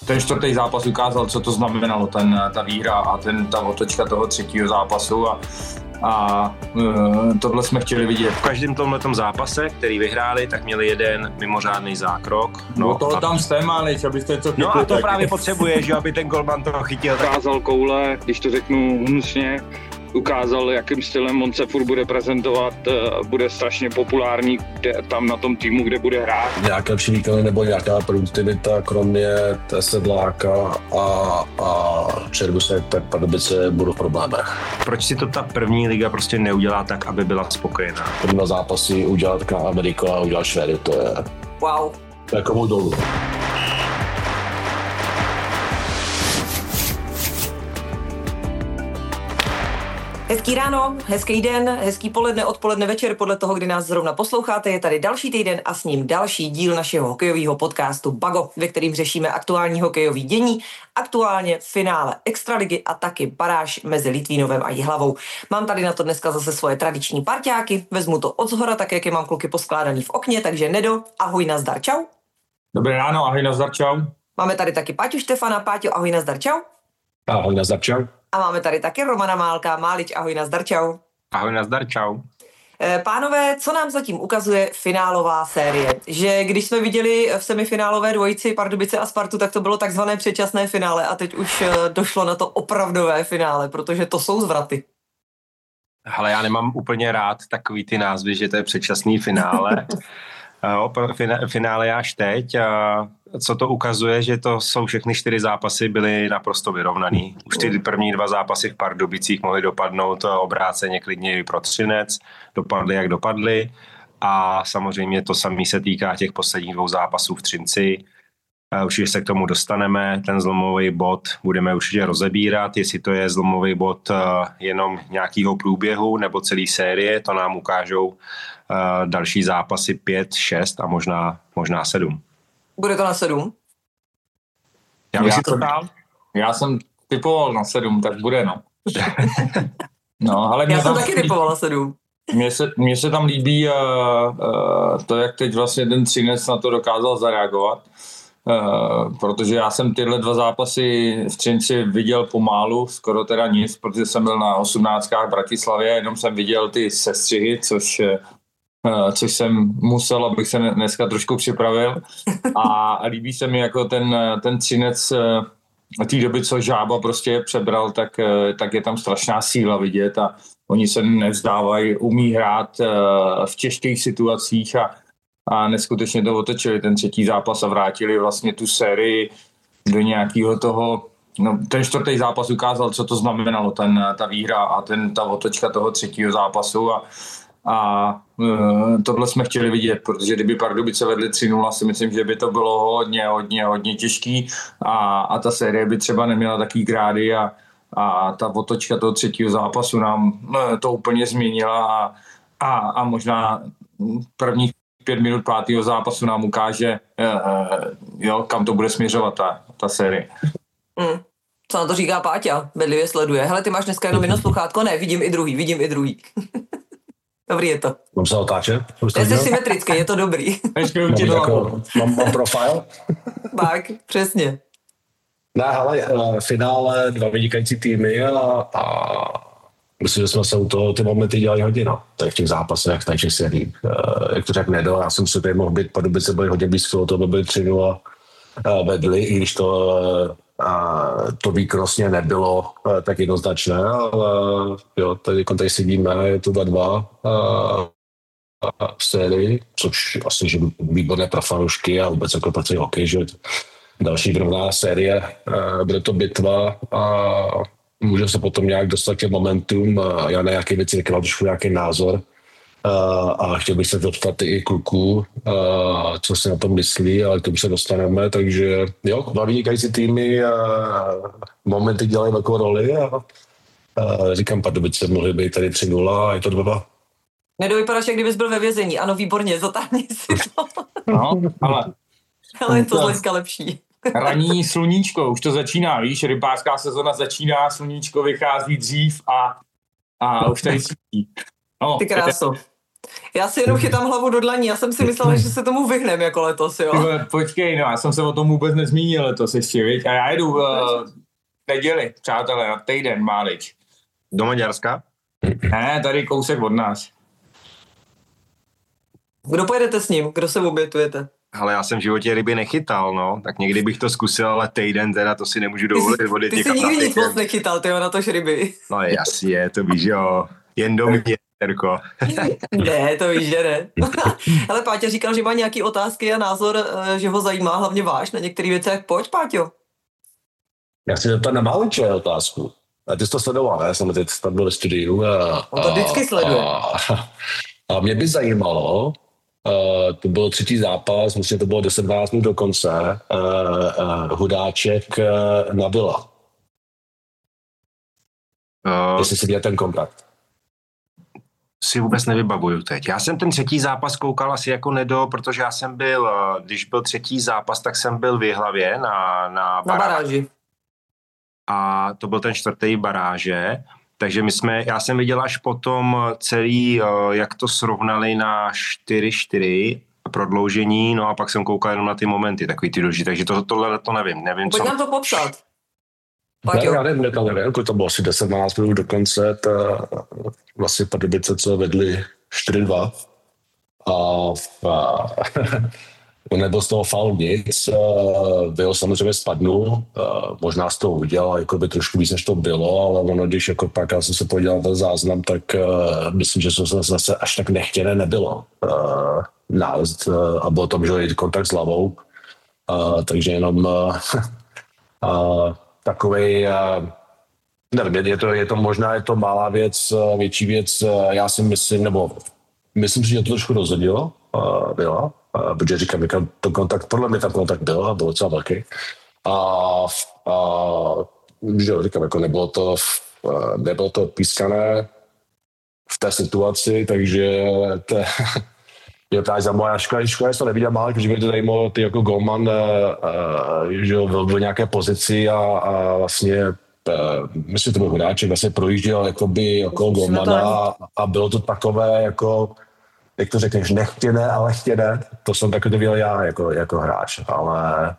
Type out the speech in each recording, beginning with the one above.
ten čtvrtý zápas ukázal, co to znamenalo, ta výhra a ta otočka toho třetího zápasu a tohle jsme chtěli vidět. V každém tomhletom zápase, který vyhráli, tak měli jeden mimořádný zákrok. No toho tam jste, Málič, abyste to chytli. No a to tak právě potřebuje, že aby ten golman to chytil. Ukázal koule, když to řeknu hnusně, ukázal, jakým stylem on se furt bude prezentovat, bude strašně populární tam na tom týmu, kde bude hrát. Nějaké lepší výkony nebo nějaká produktivita, kromě Sedláka a Červuse, tak Pardubice budou v problémech. Proč si to ta první liga prostě neudělá tak, aby byla spokojená? První zápasy udělat na Ameriku a udělat Švédy, to je wow. Takovou dolů. Hezký ráno, hezký den, hezký poledne, odpoledne, večer, podle toho, kdy nás zrovna posloucháte. Je tady další týden a s ním další díl našeho hokejového podcastu Bago, ve kterým řešíme aktuální hokejový dění, aktuálně finále Extraligy a taky baráž mezi Litvínovem a Jihlavou. Mám tady na to dneska zase svoje tradiční parťáky, vezmu to odzhora, tak jak je mám kluky poskládaný v okně, takže Nedo, ahoj, nazdar, čau. Dobré ráno, ahoj, nazdar, čau. Máme tady taky Páťu Štefana, Páťo, ahoj, nazdar, čau. Ahoj, nazdar, čau. A máme tady taky Romana Málka, Málič, ahoj, nazdar, čau. Ahoj, nazdar, čau. Pánové, co nám zatím ukazuje finálová série? Že když jsme viděli v semifinálové dvojici Pardubice a Spartu, tak to bylo takzvané předčasné finále a teď už došlo na to opravdové finále, protože to jsou zvraty. Ale já nemám úplně rád takový ty názvy, že to je předčasný finále. Finále až teď. Co to ukazuje, že to jsou všechny 4 zápasy byly naprosto vyrovnaný. Už ty první 2 zápasy v Pardubicích mohly dopadnout obráceně klidně i pro Třinec. Dopadly, jak dopadly. A samozřejmě to samé se týká těch posledních 2 zápasů v Třinci. Určitě se k tomu dostaneme. Ten zlomový bod budeme určitě rozebírat, jestli to je zlomový bod jenom nějakého průběhu nebo celý série. To nám ukážou další zápasy 5, 6 a možná 7. Bude to na 7? Já jsem typoval na 7, tak bude, no. No, ale já jsem taky typoval na 7. Mně se tam líbí to, jak teď vlastně ten Třinec na to dokázal zareagovat. Protože já jsem tyhle 2 zápasy v Třinci viděl pomálu, skoro teda nic, protože jsem byl na 18. v Bratislavě, jenom jsem viděl ty sestřihy, což jsem musel, abych se dneska trošku připravil. A líbí se mi jako ten Třinec té doby, co Žába prostě přebral, tak je tam strašná síla vidět a oni se nevzdávají, umí hrát v těžkých situacích a neskutečně to otočili ten třetí zápas a vrátili vlastně tu sérii do nějakého toho, no ten čtvrtý zápas ukázal, co to znamenalo, ta výhra a ta otočka toho třetího zápasu a tohle jsme chtěli vidět, protože kdyby Pardubice vedli 3-0, si myslím, že by to bylo hodně těžký a ta série by třeba neměla takový grády a ta otočka toho třetího zápasu nám to úplně změnila a možná prvních 5 minut 5. zápasu nám ukáže, kam to bude směřovat ta série. Co na to říká Páťa? Bedlivě sleduje. Hele, ty máš dneska jenom jedno sluchátko? Ne, vidím i druhý. Dobrý je to. Mám se otáčet? Jsi symetrický, je to dobrý. Mám profil? Tak, přesně. Ne, hele, finále 2 vynikající týmy a myslím, že jsme se u toho ty momenty dělali hodně, no. Tady v těch zápasech, tady v těch sériích. Jak to řekl Nedo, já jsem si tady mohl být, Pardubice byly hodně blízko, to by byly 3-0 vedli, i když to výkonnostně nebylo tak jednoznačné, ale jo, tady sedíme, je to 2-2 v sérii, což asi že výborné pro fanoušky a vůbec jako pro celý hokej, že další vyrovnaná série, bude to bitva a může se potom nějak dostat k momentum, já na nějaké věci nekladl trošku nějaký názor a chtěl bych se dostat i kluků, co si na tom myslí, ale k tomu se dostaneme, takže jo, 2 vynikající týmy momenty dělají velkou roli a říkám, Pardubice mohly být tady 3-0 a je to 2-2. Nedovypadáš, jak kdybys byl ve vězení. Ano, výborně, zatáhni si to. No, ale je to z hlediska lepší. Ranní sluníčko, už to začíná, víš, rybářská sezona začíná, sluníčko vychází dřív a už tady cítí. No, ty kráso. Já si jenom chytám hlavu do dlaní, já jsem si myslela, že se tomu vyhnem jako letos, jo. Počkej, no, já jsem se o tom vůbec nezmínil letos ještě, viď? A já jdu neděli, přátelé, na týden málič. Do Maďarska? Ne, tady kousek od nás. Kdo pojedete s ním? Kdo se obětujete? Ale já jsem v životě ryby nechytal, no. Tak někdy bych to zkusil, ale týden teda to si nemůžu dovolit. Ty jsi nikdy nic moc nechytal, tyjo, na tož ryby. No jasně, to víš, jo. Jen do mě, Terko. Ne, to víš, že ne. Ale Páťa říkal, že má nějaký otázky a názor, že ho zajímá hlavně váš na některé věci. Pojď, Páťo. Já chci zeptat na Máliče otázku. A ty jsi to sledoval, ne? Jsem teď tam byl ve studiu. On to vždycky sleduje. A mě by zajímalo, to byl třetí zápas, myslím, to bylo 10-12 minut do konce, Hudáček na Vila. Jestli si dělal ten kontakt. Si vůbec nevybavuju teď. Já jsem ten třetí zápas koukal asi jako nedo, protože já jsem byl, když byl třetí zápas, tak jsem byl v Jihlavě na baráži. A to byl ten čtvrtý baráže. Takže já jsem viděl až potom celý, jak to srovnali na 4-4 prodloužení, no a pak jsem koukal jenom na ty momenty, takový ty důležitý, takže tohle to nevím. Pojď nám to popsat. Ne, já nevím, to bylo asi 10-12 minut do konce, vlastně Pardubice, co vedli 4-2 a nebyl z toho faul nic, byl samozřejmě spadnul, možná z toho udělal jakoby trošku víc, než to bylo, ale ono, když jako pak já jsem se podíval na ten záznam, tak myslím, že to zase až tak nechtěné nebylo. A bylo tam, že je kontakt s hlavou, takže jenom takovej, nevím, je to možná, je to malá věc, větší věc, já si myslím si, že to trošku rozhodilo, byla, protože říkám, to kontakt, podle mě tam kontakt byl a byl docela velký. Že říkám, jako nebylo to pískané v té situaci, takže je právě za moja škoda, že to neviděl Málek, protože mě to zajímalo, ty jako golman, že byl v nějaké pozici a vlastně myslím, že to byl Hudáček, vlastně projížděl jakoby okolo golmana a bylo to takové jako, jak to řekneš, nechtěné, ale chtěné. To jsem taky to viděl já jako hráč, ale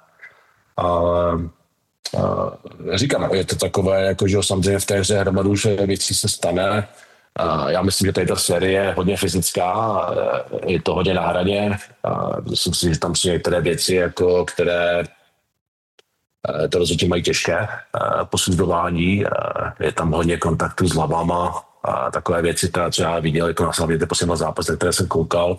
říkám, je to takové, jako, že samozřejmě v té hře hromadu věcí se stane. Já myslím, že tady ta série je hodně fyzická, je to hodně na hraně. Myslím si, že tam jsou některé věci, jako, které to rozhodně mají těžké posuzování. Je tam hodně kontaktu s hlavama a takové věci, které co já viděl, jako na Slavě, ty poslední zápas, na které jsem koukal.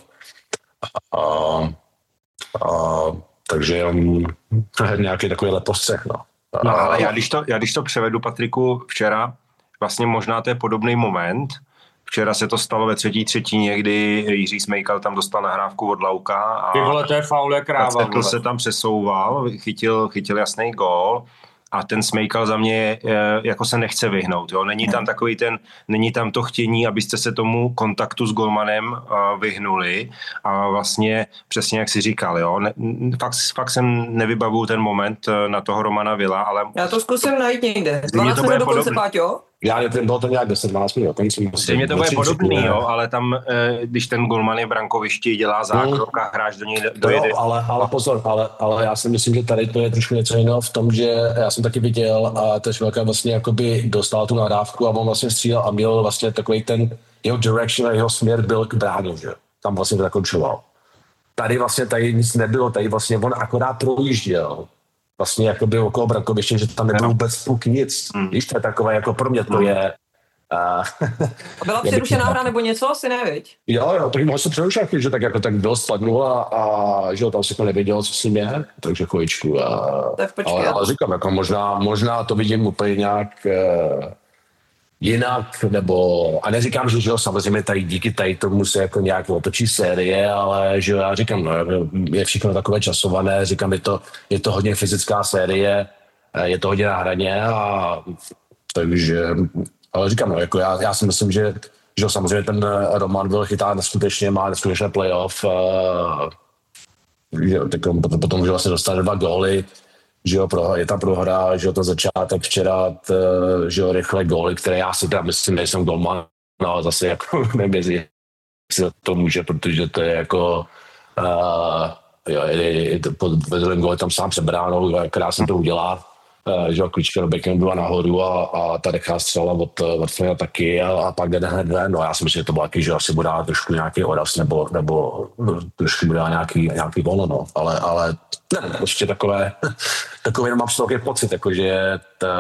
Takže nějaký takový postřeh. No, ale já když to převedu, Patriku, včera, vlastně možná to je podobný moment. Včera se to stalo ve třetí třetině, kdy Jiří Smejkal tam dostal nahrávku od Lauka. A ty vole, to je faul jak kráva. Pacekl se tam přesouval, chytil jasný gól a ten Smejkal za mě jako se nechce vyhnout. Jo? Není tam to chtění, abyste se tomu kontaktu s golmanem vyhnuli a vlastně přesně jak jsi říkal, jo? Fakt jsem nevybavuju ten moment na toho Romana Vila, ale... Já to zkusím najít někde. 12 minut do konce, Páťo? Já nevím, bylo to nějak 10-12 minut dokonce. Stejně to bude podobný, jo, ale tam, když ten golman je brankovišti, dělá zákrok a hráč do něj dojede. Ale pozor, ale já si myslím, že tady to je trošku něco jiného v tom, že já jsem taky viděl a ten Švelka vlastně jakoby dostal tu nahrávku a on vlastně střílel a měl vlastně takový ten jeho direction a jeho směr byl k bránu, že tam vlastně to zakončoval. Tady nic nebylo, tady vlastně on akorát projížděl. Vlastně jako byl okolo brankoviště, že tam nebyl vůbec puk nic. Víš, to je takové, jako pro mě to je... Byla přerušená hra nebo něco? Asi ne, viď? Jo, tak mohl se přerušit, že tak jako tak byl spadnul a že tam si to nevěděl, co s ním je, takže chvíličku. Ale říkám, jako možná to vidím úplně nějak jinak, nebo... A neříkám, že jo, samozřejmě tady díky tady tomu se jako nějak otočí série, ale že já říkám, no, je všechno takové časované, říkám, je to hodně fyzická série, je to hodně na hraně a takže... Ale říkám, no, jako já si myslím, že samozřejmě ten Roman byl chytá neskutečně, má neskutečné playoff, že potom, že vlastně dostal 2 góly, že jo, je ta prohra, že jo, to začátek včera, že jo, rychle góly, které já si teda myslím, nejsem golman, no zase jako nemezi si za to může, protože to je jako ve druhém gole tam sám sebránou, krásně to udělá, že klička do backhandu a nahoru a ta nechá střela od Flynna taky a pak jde hned ven. No já si myslím, že to bylo taky, že asi bude trošku nějaký odraz nebo trošku bude nějaký volno, no. Ale ne, prostě takový mám z toho pocit, jakože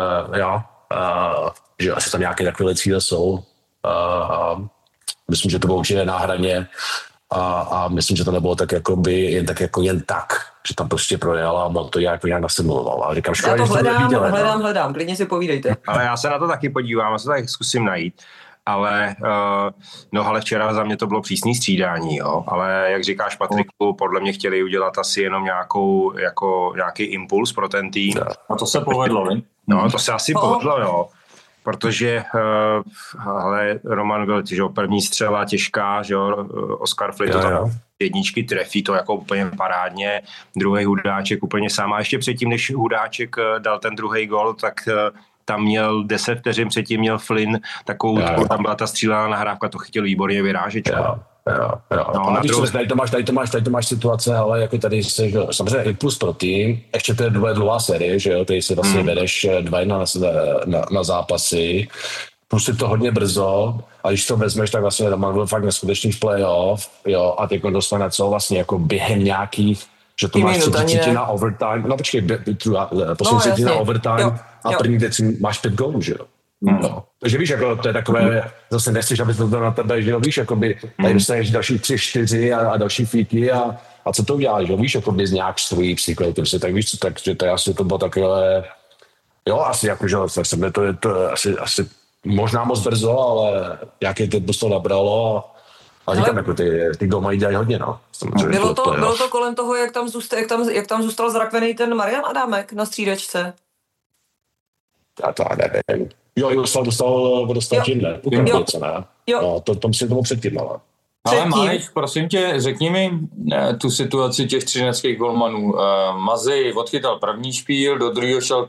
že asi tam nějaké takové cíle jsou. Myslím, že to bylo určitě na hraně a myslím, že to nebylo tak jakoby jen tak, že tam prostě projel a on to nějak nasimuloval. A říkám, já to hledám, klidně si povídejte. Ale já se na to taky podívám, já se to tak zkusím najít. Ale včera za mě to bylo přísný střídání, jo. Ale jak říkáš, Patriku, podle mě chtěli udělat asi jenom nějaký impuls pro ten tým. A to se povedlo, ne? No, to se asi povedlo, jo. Protože Roman byl, že jo, první střela těžká, že jo, Oskar Flynn to tam jedničky trefí to jako úplně parádně, druhý Hudáček úplně sám. A ještě předtím, než Hudáček dal ten druhý gol, tak tam měl 10 vteřin, předtím měl Flynn takovou, tam byla ta střílená nahrávka, to chytil výborně vyrážečku. Jo. No, tady to máš situace, ale jako tady se, že, samozřejmě impuls pro tým, ještě to je dlouhá série, že jo, tady si vlastně vedeš 2-1 na zápasy, plus je to hodně brzo a když to vezmeš, tak vlastně Roman byl fakt neskutečný v playoff, jo, a teď on dostane co vlastně jako během nějakých, že to máš 30 na overtime, no počkej, poslední na overtime a první deci máš 5 gólů, že jo. No. Takže víš, jako to je takové, zase nechceš, aby to bylo na tebe, že jo, víš, jakoby, tady dostaneš další 3-4 a další fíky a co to uděláš, jo, víš, jakoby z nějak svojí psychologie, tak víš co, takže to asi to bylo takové, jo, asi jakože, to je to asi možná moc brzo, ale jaký teď to nabralo a říkám, jako ty doma dělají hodně, no. Bylo to kolem toho, jak tam zůstal zrakvený ten Marian Adámek na střídačce? Já to nevím. Jo, dostal Kindle. No, to myslím, to bylo předtím, ale. Ale Máš, prosím tě, řekni mi tu situaci těch třineckých golmanů. Mazej odchytal první špíl, do druhého šel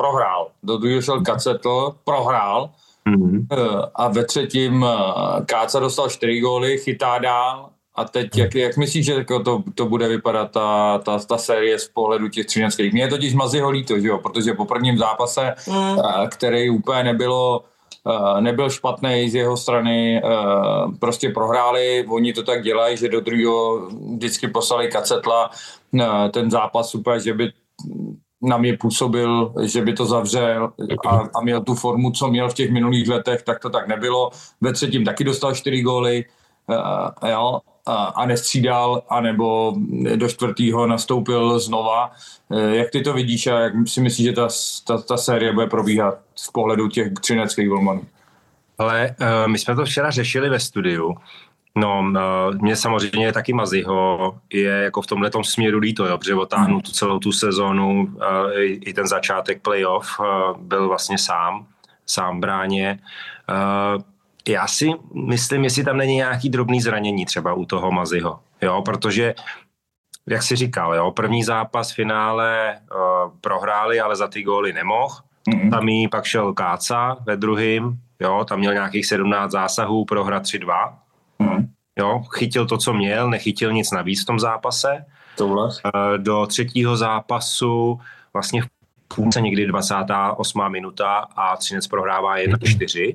Kacetl, prohrál a ve třetím Káca dostal 4 góly, chytá dál. A teď, jak myslíš, že to bude vypadat ta série z pohledu těch třineckých? Mně je totiž Mazejho líto, že jo? Protože po prvním zápase, který úplně nebyl špatný z jeho strany, prostě prohráli, oni to tak dělají, že do druhého vždycky poslali Kacetla, ten zápas úplně, že by na mě působil, že by to zavřel a měl tu formu, co měl v těch minulých letech, tak to tak nebylo. Ve třetím taky dostal 4 góly, jo, a nestřídal, anebo do 4. nastoupil znova. Jak ty to vidíš a jak si myslíš, že ta série bude probíhat z pohledu těch třineckých golmanů? Ale my jsme to včera řešili ve studiu. No, mě samozřejmě taky Mazejho je jako v tomhletom směru líto, jo, protože otáhnu celou tu sezónu, i ten začátek playoff byl vlastně sám bráně. Já si myslím, jestli tam není nějaký drobný zranění třeba u toho Mazejho, jo, protože, jak jsi říkal, jo, první zápas v finále prohráli, ale za ty góly nemohl. Tam jí pak šel Káca ve druhým, jo, tam měl nějakých 17 zásahů, prohra 3-2. Jo, chytil to, co měl, nechytil nic navíc v tom zápase. Do třetího zápasu vlastně v půlce někdy 28. minuta a Třinec prohrává 1-4.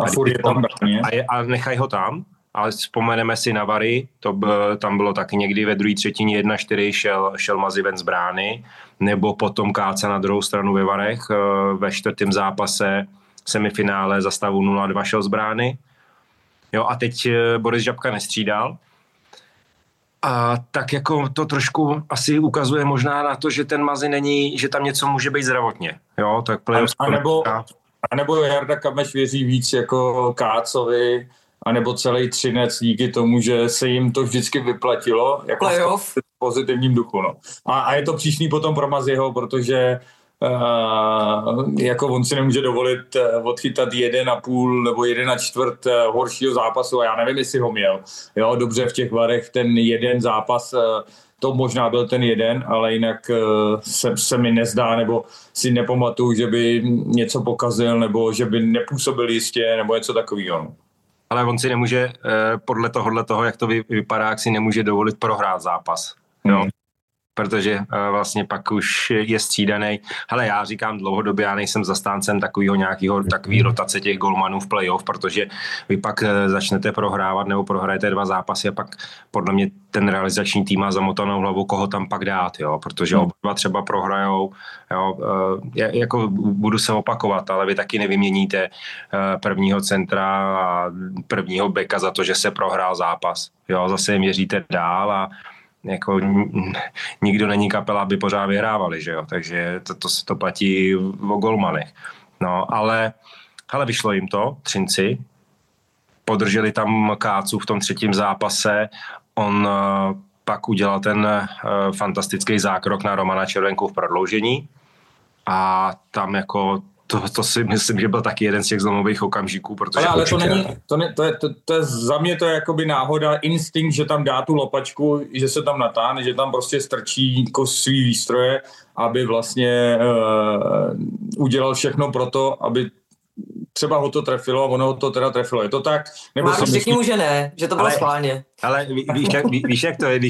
A nechají ho tam, ale vzpomeneme si na Vary, tam bylo taky někdy ve druhé třetině 1-4 šel Mazej ven z brány, nebo potom Káca na druhou stranu ve Varech, ve čtvrtém zápase semifinále za stavu 0-2 šel z brány. Jo, a teď Boris Žabka nestřídal. A tak jako to trošku asi ukazuje možná na to, že ten Mazej není, že tam něco může být zdravotně. Jo, tak a nebo Jarda Kameš věří víc jako Kácovi, anebo celý Třinec díky tomu, že se jim to vždycky vyplatilo jako v pozitivním duchu. No. A je to příšný potom pro Mazejho, protože jako on si nemůže dovolit odchytat 1,5 nebo 1,25 horšího zápasu a já nevím, jestli ho měl. Jo, dobře, v těch Varech ten jeden zápas, to možná byl ten jeden, ale jinak se mi nezdá, nebo si nepamatuju, že by něco pokazil, nebo že by nepůsobil jistě, nebo něco takového. Ale on si nemůže, podle toho, jak to vypadá, jak si nemůže dovolit prohrát zápas. Jo? Protože vlastně pak už je střídaný. Hele, já říkám dlouhodobě, já nejsem zastáncem takový rotace těch golmanů v playoff, protože vy pak začnete prohrávat nebo prohrajete 2 zápasy a pak podle mě ten realizační tým má zamotanou hlavu, koho tam pak dát, jo? Protože oba třeba prohrajou, jo? Jako budu se opakovat, ale vy taky nevyměníte prvního centra a prvního beka za to, že se prohrál zápas. Jo? Zase jim měříte dál a jako nikdo není kapela, aby pořád vyhrávali, že jo, takže to platí o golmanech. No, ale vyšlo jim to, Třinci, podrželi tam Kácu v tom 3. zápase, on pak udělal ten fantastický zákrok na Romana Červenku v prodloužení a tam jako to si myslím, že byl taky jeden z těch zlomových okamžiků, protože... Ale to je za mě to je jakoby náhoda, instinkt, že tam dá tu lopačku, že se tam natáhne, že tam prostě strčí svý výstroje, aby vlastně udělal všechno pro to, aby třeba ho to trefilo a ono ho to teda trefilo. Je to tak? Nebo řekni mu, že ne, že to bylo schválně. Ale víš, jak to je,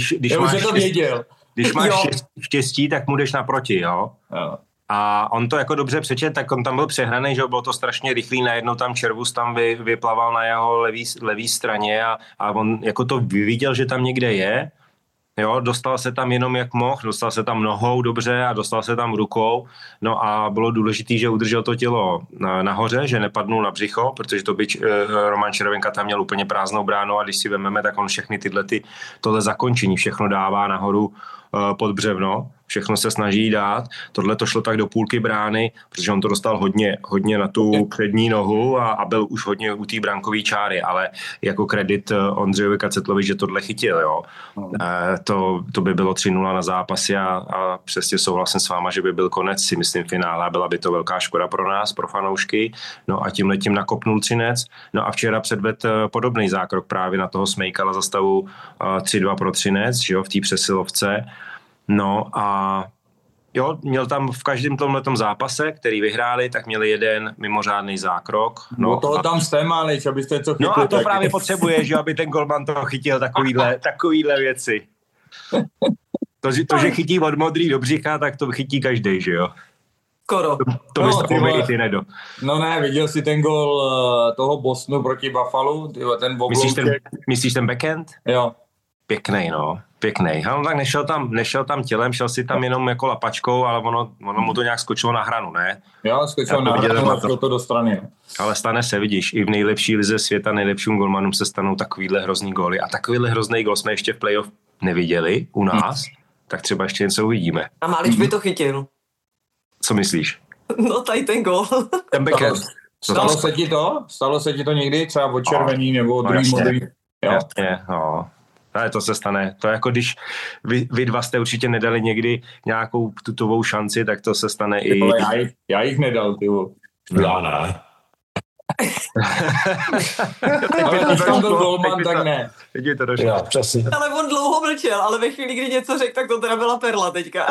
když máš štěstí, tak mu jdeš naproti, jo? A on to jako dobře přečet, tak on tam byl přehraný, že bylo to strašně rychlý, najednou tam Červus tam vyplaval na jeho levý straně a on jako to viděl, že tam někde je, jo, dostal se tam jenom jak mohl, dostal se tam nohou dobře a dostal se tam rukou, no a bylo důležité, že udržel to tělo nahoře, že nepadnul na břicho, protože to by Roman Červenka tam měl úplně prázdnou bránu a když si vememe, tak on všechny tohle zakončení všechno dává nahoru pod břevno, všechno se snaží dát. Tohle to šlo tak do půlky brány, protože on to dostal hodně na tu přední nohu a byl už hodně u té brankové čáry, ale jako kredit Ondřejovi Kacetlovi, že tohle chytil, jo. To by bylo 3-0 na zápasy a přesně souhlasím s váma, že by byl konec, si myslím, finále a byla by to velká škoda pro nás, pro fanoušky. No a tímhletím nakopnul Třinec. No a včera předvedl podobný zákrok právě na toho Smejkala za stavu 3-2 pro Třinec, že jo, v té přesilovce. No a jo, měl tam v každém tomhletom zápase, který vyhráli, tak měli jeden mimořádný zákrok. No toho tam jste, Málič, abyste co chytli. No a to právě potřebuje, že aby ten golman to chytil, takovýhle věci. To, že chytí od modrý do břicha, tak to chytí každej, že jo? Skoro. To bys to i ty, Nedo. No ne, viděl jsi ten gol toho Bostonu proti Buffalo? Ten myslíš ten backend? Jo. Pěknej, no. Pěknej. On tak nešel tam tělem, šel si tam jenom jako lapačkou, ale ono mu to nějak skočilo na hranu, ne? Jo, skočilo na hranu a šlo to do strany. Ale stane se, vidíš, i v nejlepší lize světa nejlepším golmanům se stanou takovýhle hrozný góly. A takovýhle hrozný gól jsme ještě v playoff neviděli u nás, tak třeba ještě něco uvidíme. A Málič by to chytil. Co myslíš? No tady ten gól. Ten backhand. Stalo se ti to někdy? Třeba od červený nebo druhý modrý? Jasně, no. Ale to se stane. To je jako když vy dva jste určitě nedali někdy nějakou tutovou šanci, tak to se stane i... Já jich nedal, tyvo. Já ne. Ale když tam byl golman, tak ne. Vidíte, to došlo. Já, přesně. Ale on dlouho mlčel, ale ve chvíli, kdy něco řekl, tak to teda byla perla teďka.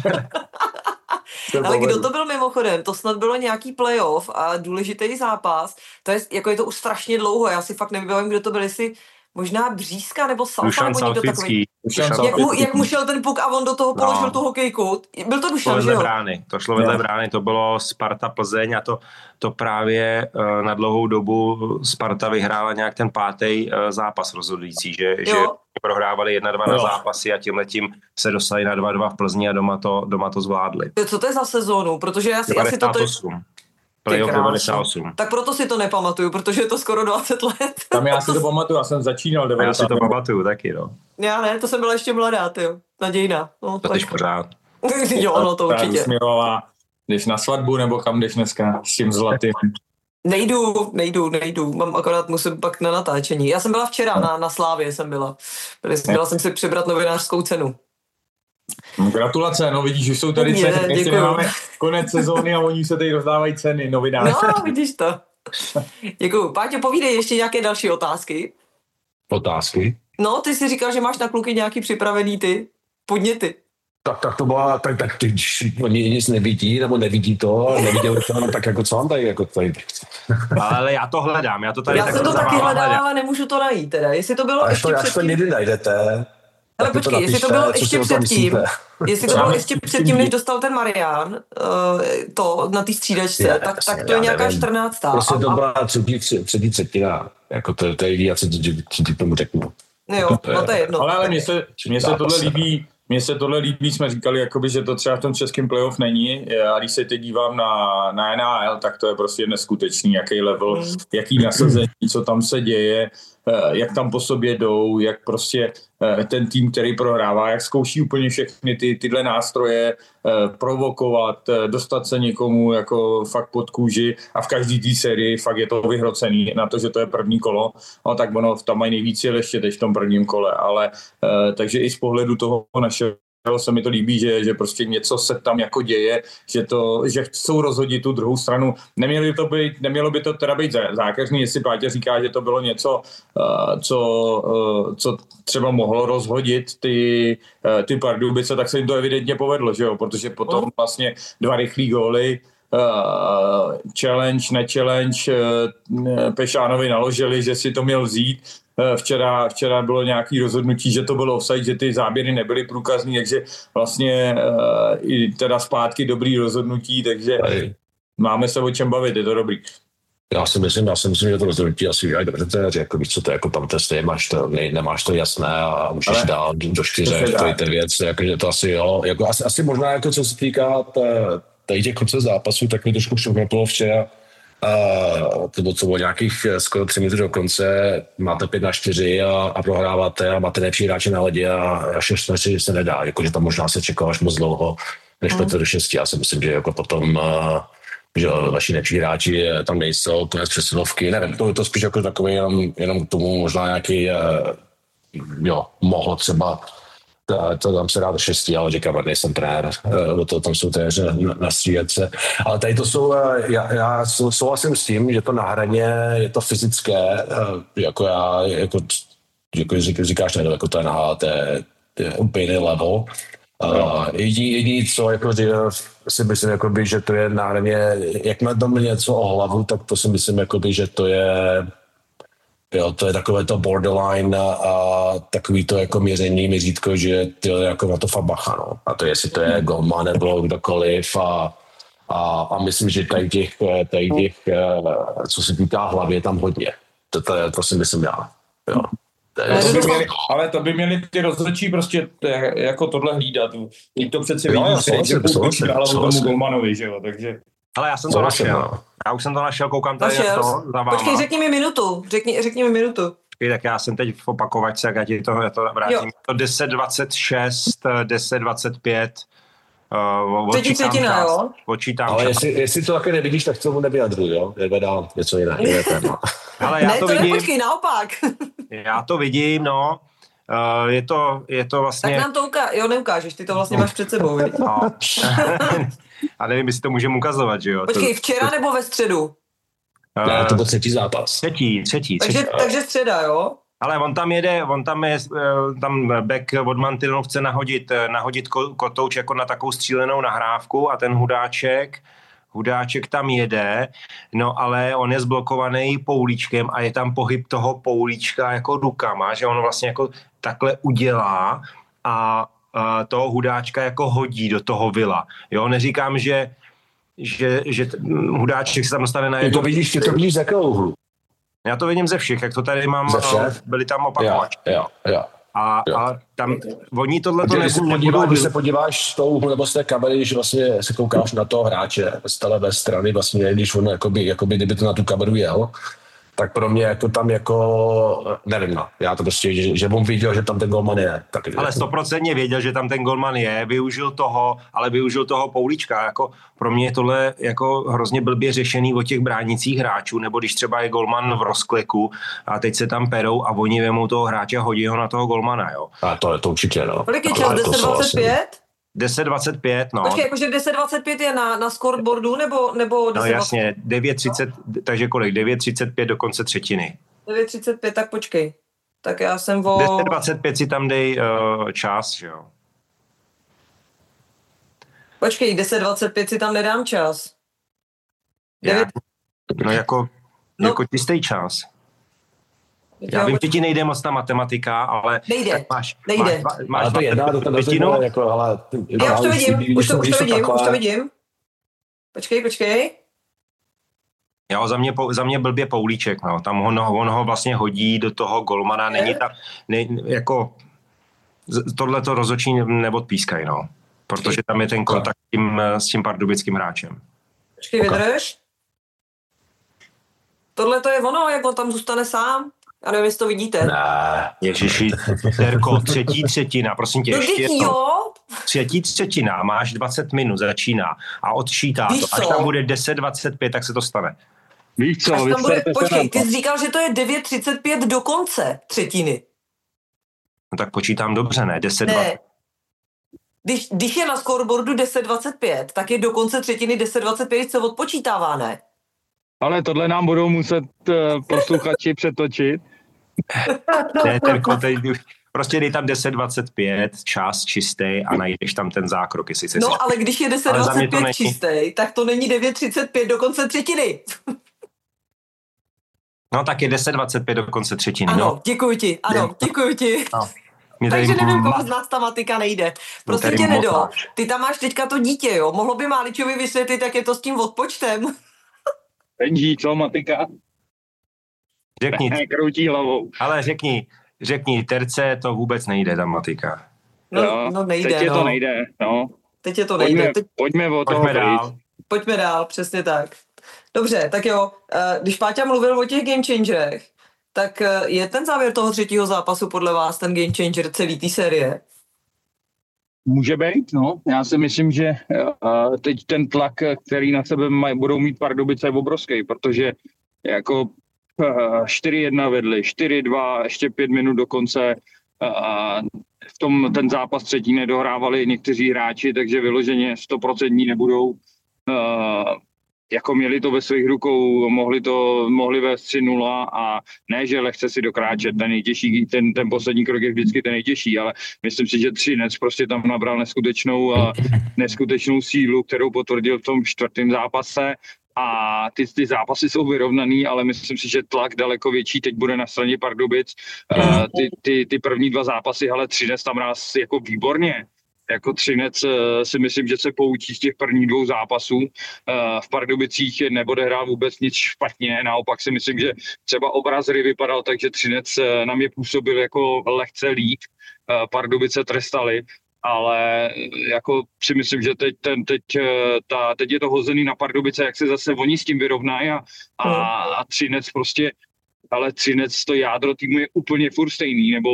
Ale kdo to byl mimochodem? To snad bylo nějaký playoff a důležitý zápas. To je to už strašně dlouho. Já si fakt nevybavím, kdo to byl, jestli možná Břízka nebo Salfa nebo někdo takový. Jak mu šel ten puk a on do toho položil tu hokejku. Byl to Dušan, že jo? To šlo vedle brány, to bylo Sparta Plzeň a to právě na dlouhou dobu Sparta vyhrála nějak ten 5. zápas rozhodující, že prohrávali 1-2 na zápasy a tímhletím se dostali na 2-2 v Plzni a doma to zvládli. Co to je za sezónu? Protože já si to... Playoff 98. Tak proto si to nepamatuju, protože je to skoro 20 let. Tam já si to pamatuju, já jsem začínal 90. Já si to pamatuju taky, no. Já ne, to jsem byla ještě mladá, tyjo. Nadějná. No, to teď pořád. Jo, no to určitě. Usměvavá. Jdeš na svatbu nebo kam jdeš dneska s tím zlatým? Nejdu. Musím pak na natáčení. Já jsem byla včera na Slávě, byla jsem si přebrat novinářskou cenu. Gratulace, no vidíš, už jsou tady ceny, ještě nemáme konec sezóny a oni se tady rozdávají ceny, novináři. No, vidíš to. Děkuju. Páťo, povídej ještě nějaké další otázky. Otázky? No, ty si říkal, že máš na kluky nějaký připravený ty podněty. Tak to byla, tak když oni nic nevidí, nebo nevidí to, neviděli to, no, tak jako co vám tady, jako tady Ale já to hledám, já to tady Já tak jsem to za taky váma hledala, ale nemůžu to najít teda. Jestli to bylo ještě Až to předtím... někdy najdete, Ale počkej, jestli to bylo ještě předtím, než dostal ten Marián to na té střídačce, tak to je nějaká 14. Prostě to byla třetí třetina, jako to je víc, co ti tomu řeknu. Jo, no to je jedno. Ale mně se tohle líbí, jsme říkali, jakoby, že to třeba v tom českém playoff není, a když se teď dívám na NHL, tak to je prostě neskutečný, jaký level, jaký nasazení, co tam se děje, jak tam po sobě jdou, jak prostě ten tým, který prohrává, jak zkouší úplně všechny tyhle nástroje, provokovat, dostat se někomu jako fakt pod kůži a v každý té sérii fakt je to vyhrocený na to, že to je první kolo, no tak ono tam mají nejvíc ještě teď v tom prvním kole, ale takže i z pohledu toho našeho se mi to líbí, že prostě něco se tam jako děje, že chcou rozhodit tu druhou stranu. Nemělo by to teda být zákeřný, jestli Páťa říká, že to bylo něco, co třeba mohlo rozhodit ty Pardubice, tak se jim to evidentně povedlo, že jo? Protože potom vlastně 2 rychlý góly, challenge, ne-challenge, Pešánovi naložili, že si to měl vzít. Včera bylo nějaké rozhodnutí, že to bylo offside, že ty záběry nebyly průkazný, takže vlastně i teda zpátky dobrý rozhodnutí, takže máme se o čem bavit, je to dobrý. Já si myslím, že to rozhodnutí asi dělají dobře, to jako víš, co to jako tam testy, nemáš to jasné a můžeš dál do 4, to je ta věc, jakože to asi jo, jako asi možná jako co se týká tady těch konce zápasů, tak mi trošku překvapilo včera, to bylo nějakých skoro 3 minuty do konce, máte 5-4 a prohráváte a máte nejlepší hráče na ledě a 6-4 se nedá, jakože tam možná se čekalo až moc dlouho, než 5-6, já si myslím, že jako potom že vaši nejlepší hráči tam nejsou, konec přesilovky, nevím, to spíš jako takový jenom k tomu možná nějaký, mohlo třeba to tam se dá do 6, ale říkám, nejsem trenér, do toho tam jsou též na střídačce. Ale tady to jsou, já souhlasím s tím, že to na hraně je to fyzické, jako říkáš, ne, jako to je nahá, to je úplně level. Jediný, co jako, si myslím, jakoby, že to je na hraně, jak má tam něco o hlavu, tak to si myslím, jakoby, že to je takové to borderline a takový to jako měřítko, že ty jako na to fakt bacha, no. A to jestli to je golman nebo kdokoliv a myslím, že tady těch co se týká hlavy, je tam hodně. To si myslím já. Jo. Ale to by měli ty rozhodčí prostě jako tohle hlídat. Teď to přece vidí, že půjčí hlavu tomu golmanovi, že jo, takže... Ale já jsem to našel. Já už jsem to našel, koukám tady na to za váma. Počkej, řekni mi minutu. Tak já jsem teď v opakovačce, jak já ti to vrátím. To 10:26, 10:25. Třetina, jo? Ale jestli to také nevidíš, tak tomu nevyjadruj, jo? Jdeme dál, něco jiné. Ale já to vidím. Počkej, naopak. Já to vidím, no. Je to vlastně... Tak nám to neukážeš, ty to vlastně máš před sebou, viď? No. A nevím, jestli to můžeme ukazovat, že jo? Počkej, včera nebo ve středu? Ne, to byl 3. zápas. Třetí. Takže středa, jo? Ale on tam back od Mantinov chce nahodit kotouč jako na takovou střílenou nahrávku a ten Hudáček tam jede, no ale on je zblokovaný poulíčkem a je tam pohyb toho poulíčka jako rukama, že on vlastně jako takhle udělá a toho Hudáčka jako hodí do toho vila. Jo, neříkám, že Hudáček se tam dostane na jednu... Ty to vidíš z jakého úhlu? Já to vidím ze všech, jak to tady mám, byli tam opakovač. Jo. A tam, oni tohleto když se podíváš z toho úhlu nebo z té kamery, když vlastně se koukáš na toho hráče z té levé strany, vlastně, když on jakoby kdyby to na tu kameru jel, tak pro mě jako tam jako, nevím, no. Já to prostě, že on viděl, že tam ten golman je. Tak, ale 100% věděl, že tam ten golman je, využil toho poulíčka. Jako pro mě je tohle jako hrozně blbě řešený od těch bránících hráčů, nebo když třeba je golman v rozkliku a teď se tam perou a oni vemou toho hráče a hodí ho na toho golmana, jo. A to je to určitě, no. Kolik je čas, 10:25? 10:25, no. Počkej, jakože 10:25 je na scoreboardu, nebo 10:25? No jasně, 9:30, takže kolik? 9:35 do konce třetiny. 9:35, tak počkej. Tak já jsem 10:25 si tam dej čas, že jo. Počkej, 10:25 si tam nedám čas. No jako čistý čas. Já vím, že ti nejde moc ta matematika, ale... Nejde. Máš ale to je jedna, to jako, hele... Já už to vidím. Počkej. Jo, za mě blbě Poulíček, no. Tam on ho vlastně hodí do toho golmana, není tam... jako... Tohle to rozhodčí neodpískají, no. Protože tam je ten kontakt s tím pardubickým hráčem. Počkej, vydrž. Tohle to je ono, jak on tam zůstane sám. Já nevím, jestli to vidíte. Ne, ježiši, Terko, třetí třetina, prosím tě, ještě třetí třetina, máš 20 minut, začíná a odčítá to. Až tam bude 10:25, tak se to stane. Víš co? Počkej, ty jsi říkal, že to je 9:35 do konce třetiny. No tak počítám dobře, ne? 10:20. Když je na scoreboardu 10:25, tak je do konce třetiny 10:25 se odpočítává, ne? Ale tohle nám budou muset posluchači přetočit. Ne, Terko, prostě dej tam 10:25, čas čistý a najdeš tam ten zákrok. Ale když je 10:25 čistý, tak to není 9:35 do konce třetiny. No tak je 10:25 do konce třetiny. Ano, děkuji ti. No. Takže nevím, komu z nás ta matika nejde. Prosím tě, Nedo, ty tam máš teďka to dítě, jo? Mohlo by Máličovi vysvětlit, jak je to s tím odpočtem? Benji, co matika? Řekni. Kroutí hlavou. Ale řekni, Terce to vůbec nejde, ta matika. No nejde, teď je to nejde, no. Teď je to nejde. Pojďme od toho dál. Pojďme dál, přesně tak. Dobře, tak jo, když Páťa mluvil o těch game changerech, tak je ten závěr toho třetího zápasu podle vás ten game changer celý té série? Může být, no. Já si myslím, že teď ten tlak, který na sebe budou mít Pardubice, je obrovský, protože jako 4-1 vedli, 4-2, ještě 5 minut do konce. V tom ten zápas třetí nedohrávali někteří hráči, takže vyloženě 100% nebudou. Jako měli to ve svých rukou, mohli vést 3-0 a ne, že lehce si dokráčet, ten nejtěžší, ten poslední krok je vždycky ten nejtěžší, ale myslím si, že Třinec prostě tam nabral neskutečnou sílu, kterou potvrdil v tom čtvrtém zápase a ty zápasy jsou vyrovnaný, ale myslím si, že tlak daleko větší teď bude na straně Pardubic. Ty první 2 zápasy, ale Třinec tam nás jako výborně. Jako Třinec si myslím, že se poučí z těch prvních 2 zápasů. V Pardubicích neodehrál vůbec nic špatně, naopak si myslím, že třeba obraz hry vypadal tak, že Třinec na mě působil jako lehce líp, Pardubice trestali, ale jako si myslím, že teď je to hozený na Pardubice, jak se zase oni s tím vyrovnají a Třinec prostě, ale Třinec, to jádro týmu je úplně furt stejný, nebo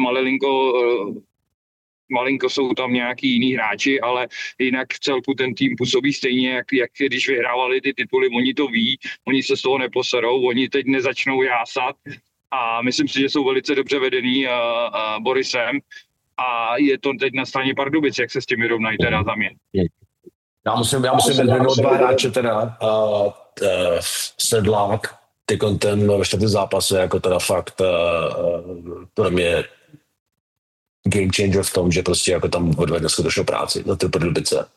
malinko jsou tam nějaký jiný hráči, ale jinak v celku ten tým působí stejně, jak když vyhrávali ty tituly, oni to ví, oni se z toho neposerou, oni teď nezačnou jásat a myslím si, že jsou velice dobře vedený Borisem a je to teď na straně Pardubic, jak se s tím vyrovnají teda za mě. Já musím vyzvinout 2 hráče teda, Sedlák, ten ve čtvrtém zápase, jako teda fakt pro mě game changer v tom, že prostě jako tam odvedl neskutečnou práci na ty Pardubice.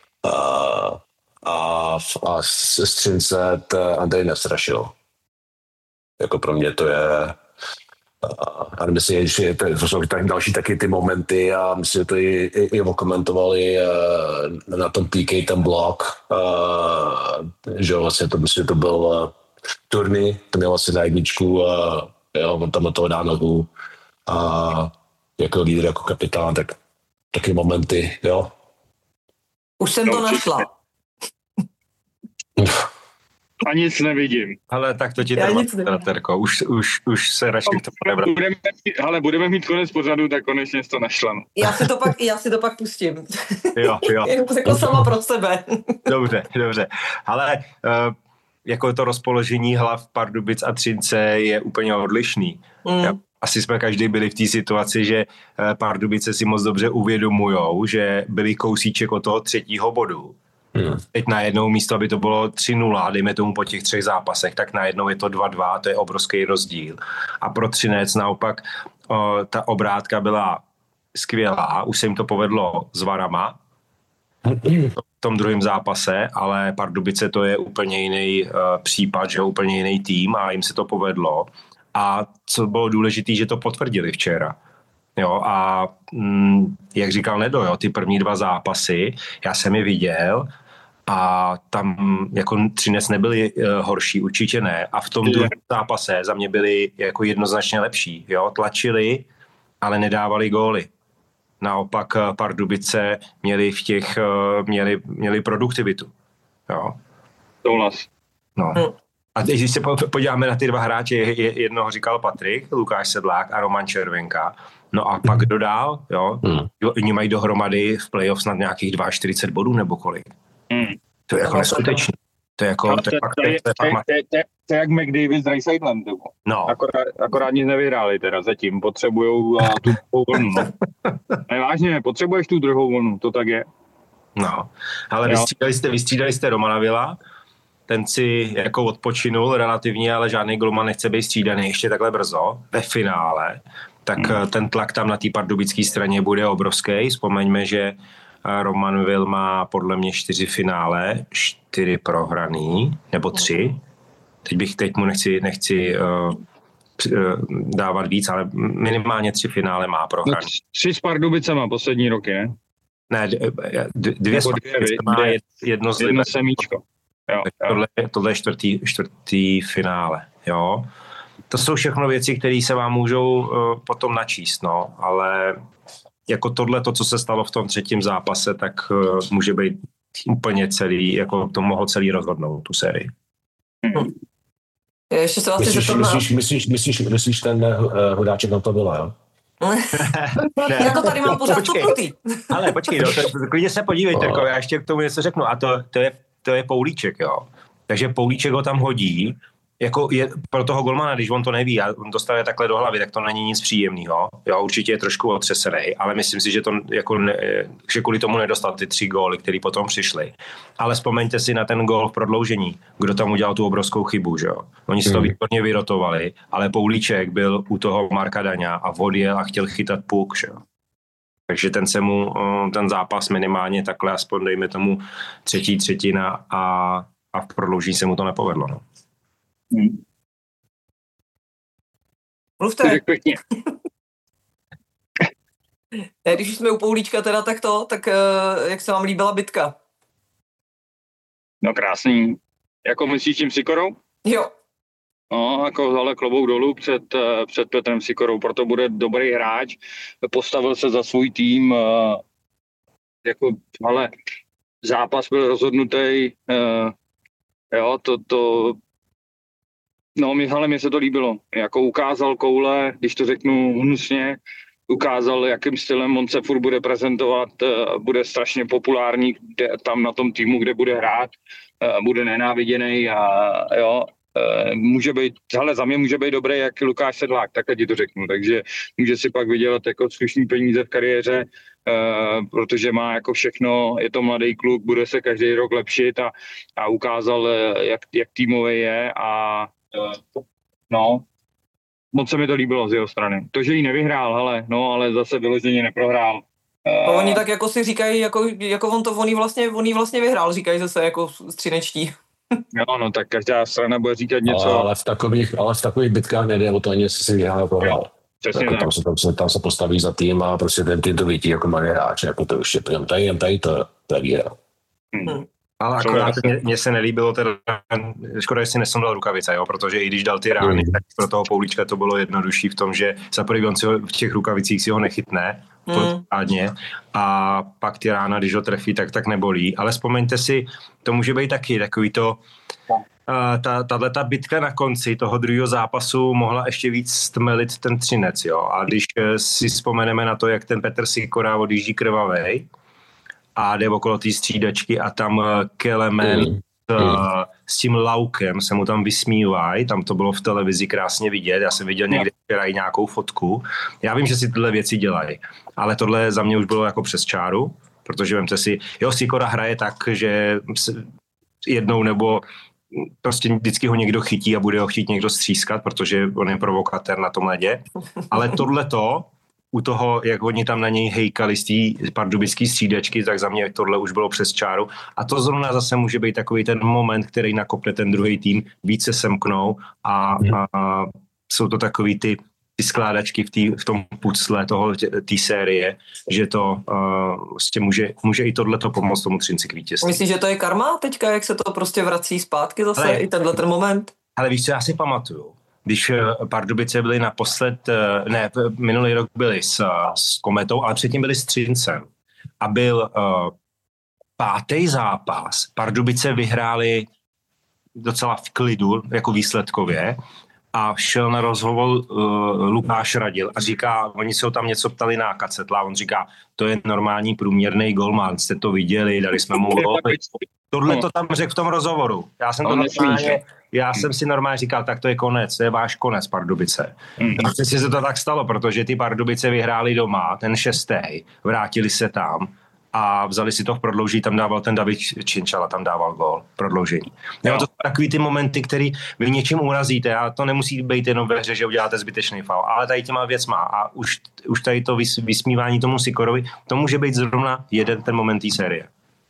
A se Střince Andrej nestrašil. Jako pro mě to je... A myslím, že to jsou tak další taky ty momenty a myslím, že to i okomentovali na tom PK, ten blog, že vlastně to myslím, že to byl turný, to měl asi na jedničku a jo, on tam do toho dá nohu a jako lídr, jako kapitán, tak taky momenty, jo. Už jsem to našla. A nic nevidím. Ale tak to ti trvá, Terko. Už se radši k tomu nebrat. Budeme mít konec pořadu, tak konečně to našla. Já si to pak pustím. Jo. Jako sama pro sebe. Dobře. Ale jako to rozpoložení hlav Pardubic a Třince je úplně odlišný. Asi jsme každý byli v té situaci, že Pardubice si moc dobře uvědomujou, že byli kousíček od toho 3. bodu. Teď najednou místo, aby to bylo 3-0, dejme tomu po těch 3 zápasech, tak najednou je to 2-2, to je obrovský rozdíl. A pro Třinec naopak ta obrátka byla skvělá, už se jim to povedlo s varama, v tom druhém zápase, ale Pardubice to je úplně jiný případ, že úplně jiný tým a jim se to povedlo. A co bylo důležité, že to potvrdili včera. Jo, a jak říkal Nedo, jo, ty první 2 zápasy, já jsem je viděl a tam jako Třinec nebyli horší, určitě ne. A v tom druhém zápase za mě byli jako jednoznačně lepší. Jo, tlačili, ale nedávali góly. Naopak Pardubice měli produktivitu. Jo. Souhlas. No. A když se podíváme na ty 2 hráče, jednoho říkal Patrik, Lukáš Sedlák a Roman Červenka. No a pak kdo dál, jo? Oni mají dohromady v playoff snad nějakých 42 bodů nebo kolik. To je jako neskutečné. To je jak McDavid s Dreisaitlem. No. Akorát nic nevyhráli teda zatím. Potřebujou tu druhou vlnu. No. Nevážně, potřebuješ tu druhou vlnu, to tak je. No, ale vystřídali jste Romana Vila, ten si jako odpočinul relativně, ale žádný golman nechce být střídaný ještě takhle brzo ve finále. Tak ten tlak tam na té pardubické straně bude obrovský. Vzpomeňme, že Roman Vil má podle mě 4 finále, 4 prohraný, nebo 3. Teď mu nechci dávat víc, ale minimálně 3 finále má prohraný. 3 s Pardubicema poslední roky, ne? Ne, 2 s Pardubicema, jedno semíčko. Jo. Tohle je čtvrtý finále, jo. To jsou všechno věci, které se vám můžou potom načíst, no, ale jako tohle, to, co se stalo v tom 3. zápase, tak může být úplně celý, jako to mohlo celý rozhodnout, tu sérii. Ještě se vlastně myslíš ten Hudáček na to byla, jo? Já to tady mám pořád cupnutý. Ale počkej, no, klidně se podívejte, jako, já ještě k tomu něco řeknu, a to je Poulíček, jo. Takže Poulíček ho tam hodí, jako je pro toho golmana, když on to neví a on dostane takhle do hlavy, tak to není nic příjemného. Jo, určitě je trošku otřesený, ale myslím si, že to jako že kvůli tomu nedostal ty 3 góly, které potom přišly. Ale vzpomeňte si na ten gól v prodloužení, kdo tam udělal tu obrovskou chybu, že jo. Oni si to výborně vyrotovali, ale Poulíček byl u toho Marka Daňa a odjel a chtěl chytat puk, že jo. Takže ten zápas minimálně takhle, aspoň dejme tomu 3. třetina a v prodloužení se mu to nepovedlo, no. Mluvte. Když jsme u Poulíčka teda tak jak se vám líbila bitka? No krásný. Jako myslíš tím Sikorou? Jo. No, jako ale klobouk dolů před Petrem Sikorou, proto bude dobrý hráč. Postavil se za svůj tým, jako, ale zápas byl rozhodnutý, jo, no, mně se to líbilo. Jako ukázal koule, když to řeknu hnusně, ukázal, jakým stylem on se furt bude prezentovat, bude strašně populární tam na tom týmu, kde bude hrát, bude nenáviděný a jo, za mě může být dobrý jak Lukáš Sedlák, takhle ti to řeknu, takže může si pak vydělat jako slušný peníze v kariéře, protože má jako všechno, je to mladý kluk, bude se každý rok lepšit a ukázal, jak týmový je a no, moc se mi to líbilo z jeho strany. To, že jí nevyhrál, ale zase vyloženě neprohrál. Oni tak jako si říkají, jako on jí vlastně vyhrál, říkají zase jako střinečtí. Jo, no tak každá strana bude říkat něco. Ale v takových bitkách nejde o to ani, jestli si vyhrál nebo prohrál. Tam se postaví za tým a prostě ten tým to vidí jako malý hráč, jako to už je tady to je výhra. Ale akorát mně se nelíbilo teda, škoda, že si nesundal rukavice, jo, protože i když dal ty rány, tak pro toho Poulíčka to bylo jednodušší v tom, že za první on si ho v těch rukavicích si ho nechytne pořádně a pak ty rána, když ho trefí, tak nebolí. Ale vzpomeňte si, to může být taky takový to, tato bitka na konci toho druhého zápasu mohla ještě víc stmelit ten Třinec, jo. A když si vzpomeneme na to, jak ten Petr Sikora odjíždí krvavej, a jde okolo té střídačky a tam Kelemen s tím Laukem se mu tam vysmívají, tam to bylo v televizi krásně vidět, já jsem viděl někde i nějakou fotku. Já vím, že si tyhle věci dělají, ale tohle za mě už bylo jako přes čáru, protože vemte si, Sikora hraje tak, že jednou nebo prostě vždycky ho někdo chytí a bude ho chtít někdo střískat, protože on je provokatér na tom ledě, ale tohleto u toho, jak oni tam na něj hejkali z té pardubické střídačky, tak za mě tohle už bylo přes čáru. A to zrovna zase může být takový ten moment, který nakopne ten druhý tým, více semknou a jsou to takový ty skládačky v tom pucle té série, že to vlastně může i tohleto pomoct tomu Třinci k vítězství. Myslíš, že to je karma teďka, jak se to prostě vrací zpátky zase, i tenhle ten moment? Ale víš, co já si pamatuju? Když Pardubice byli minulý rok byli s Kometou, ale předtím byli s Třincem. A byl 5. zápas. Pardubice vyhráli docela v klidu, jako výsledkově. A šel na rozhovor Lukáš Radil a říká, oni se ho tam něco ptali na Kacetla, on říká, to je normální průměrný golman, jste to viděli, dali jsme mu gól. Tohle to tam řekl v tom rozhovoru. Já jsem si normálně říkal, tak to je konec, to je váš konec, Pardubice. A přesně se to tak stalo, protože ty Pardubice vyhráli doma, ten 6. vrátili se tam a vzali si to v prodloužení, tam dával ten David Činčala, tam dával gól, prodloužení. To jsou takový ty momenty, který vy něčím urazíte a to nemusí být jenom ve hře, že uděláte zbytečný faul, ale tady těma věcma a už tady to vysmívání tomu Sikorovi, to může být zrovna jeden ten moment té série.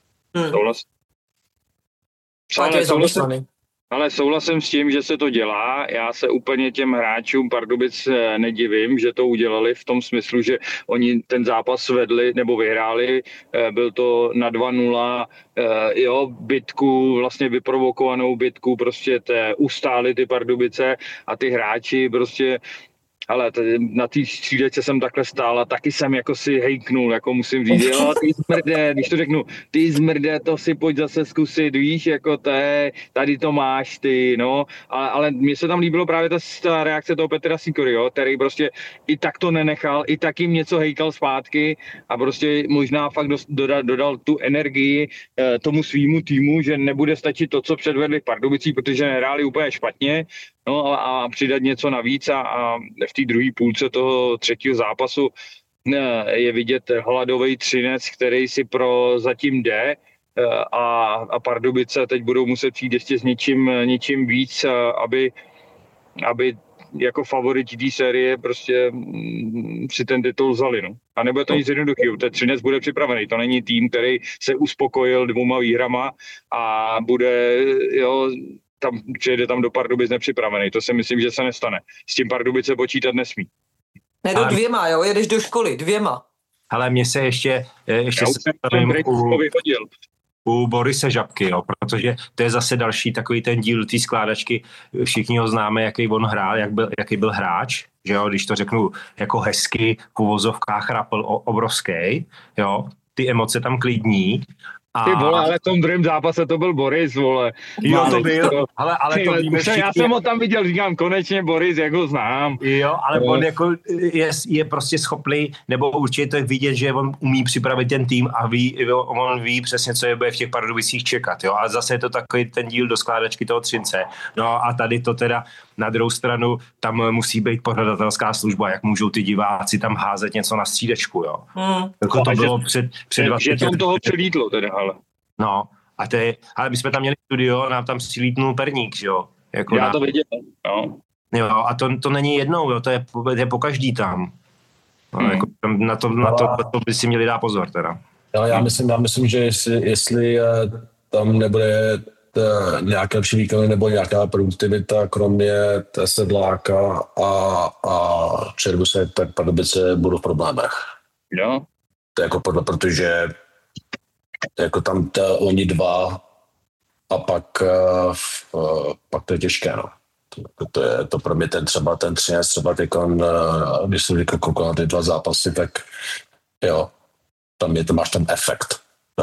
Ale souhlasím s tím, že se to dělá. Já se úplně těm hráčům Pardubic nedivím, že to udělali v tom smyslu, že oni ten zápas vedli nebo vyhráli. Byl to na 2-0, bitku, vlastně vyprovokovanou bitku, prostě ustáli ty Pardubice a ty hráči prostě. Ale na té střídačce jsem takhle stál a taky jsem jako si hejknul, jako musím říct, jo, ty zmrde, když to řeknu, ty zmrde, to si pojď zase zkusit, víš, jako tady to máš ty, no, ale mně se tam líbilo právě ta reakce toho Petra Sikory, jo, který prostě i tak to nenechal, i tak jim něco hejkal zpátky a prostě možná fakt dodal tu energii tomu svýmu týmu, že nebude stačit to, co předvedli v Pardubicích, protože nehráli úplně špatně, no a přidat něco navíc a v té druhé půlce toho třetího zápasu je vidět hladový Třinec, který si zatím jde a Pardubice teď budou muset přijít ještě s něčím víc, aby jako favoriti té série prostě si ten titul vzali. No. A nebude to nic jednoduchého. Ten Třinec bude připravený. To není tým, který se uspokojil 2 výhrama a bude, přijede tam do Pardubic nepřipravený. To si myslím, že se nestane. S tím Pardubice počítat nesmí. Ne, do 2, jo? Jedeš do školy, 2. Ale mě se ještě u Borise Žabky, jo, protože to je zase další takový ten díl té skládačky. Všichni ho známe, jaký on hrál, jaký byl hráč, že jo, když to řeknu jako hezky, v uvozovkách rapl obrovský, jo, ty emoce tam klidní. Ty vole, ale v tom druhém zápase to byl Boris, vole. Jo, to byl, ale to víme všichni. Já jsem ho tam viděl, říkám, konečně Boris, jak ho znám. Jo, ale on jako je prostě schopný, nebo určitě vidět, že on umí připravit ten tým a on ví přesně, co je bude v těch Pardubicích čekat, jo. A zase je to takový ten díl do skládačky toho Třince. No a tady to teda na druhou stranu, tam musí být pořadatelská služba, jak můžou ty diváci tam házet něco na střídečku, jo. Jako to bylo před 20 že tam toho přilítlo teda, ale. No, ale my jsme tam měli studio, nám tam přilítnul Perník, že jo. Jako já to viděl, no. Jo, a to není jednou, jo, to je po každý tam. No, jako na to by si měli dát pozor teda. Já myslím, že jestli tam nebude nějaké lepší výkony nebo nějaká produktivita, kromě Sedláka a Čerbuse, tak Pardubice budou v problémech. Jo. To jako protože jako tam oni 2 a pak to je těžké, no. To je to pro mě ten Třinec třeba když jsem říkal koukal na ty 2 zápasy, tak jo, tam máš ten efekt